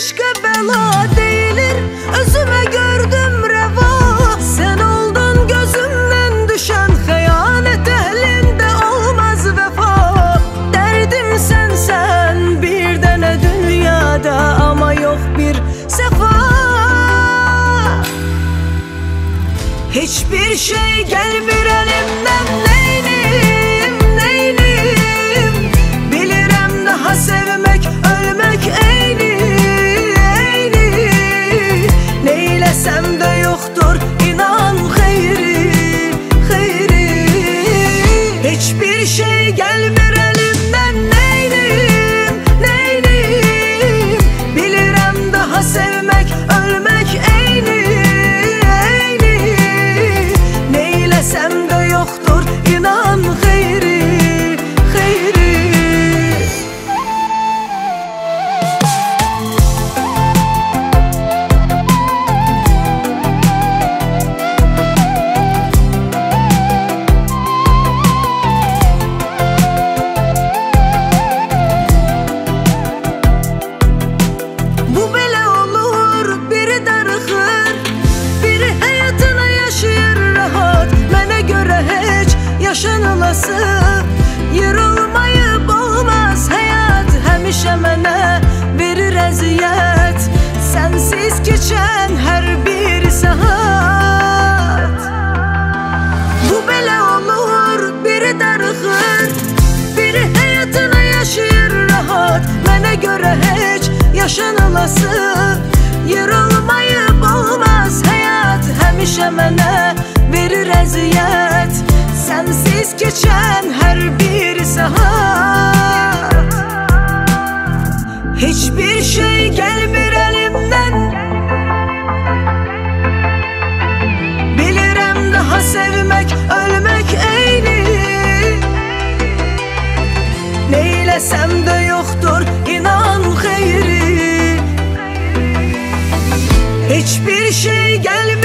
eşqə bəla deyilir, özümə gördüm rəva. Sən oldun gözümdən düşən xəyanət əhlində olmaz vəfa. Dərdim sənsən bir dənə dünyada, amma yox bir səfa. Hiçbir şey gəlmir əlimdən, neyniyim, neyniyim. Bilirəm daha sevmək, ölmək eyni, eyni. Neyləsəm də yoxdur, inan xeyri, xeyri. Hiçbir şey gəlmir əlimdən, neyniyim, neyniyim. Bilirəm daha sevmək, ölmək eyni, eyni. Neyləsəm də yoxdur, inan xeyri, xeyri. Bu belə olur, biri darıxır, biri həyatını yaşayır rahat. Mənə görə heç yaşanılası yer olmayıb olmaz həyat. Həmişə mənə verir əziyyət, sənsiz keçən hər bir saat. Bu belə olur, biri darıxır, biri həyatını yaşayır rahat. Mənə görə heç yaşanılası yer olmayıb olmaz həyat. Həmişə mənə verir əziyyət, sənsiz keçən hər bir saat. Hiçbir şey gəlmir əlimdən, bilirəm daha sevmək, ölmək eyni. Neyləsəm də yoxdur, inan xeyri. Hiçbir şey gəlmir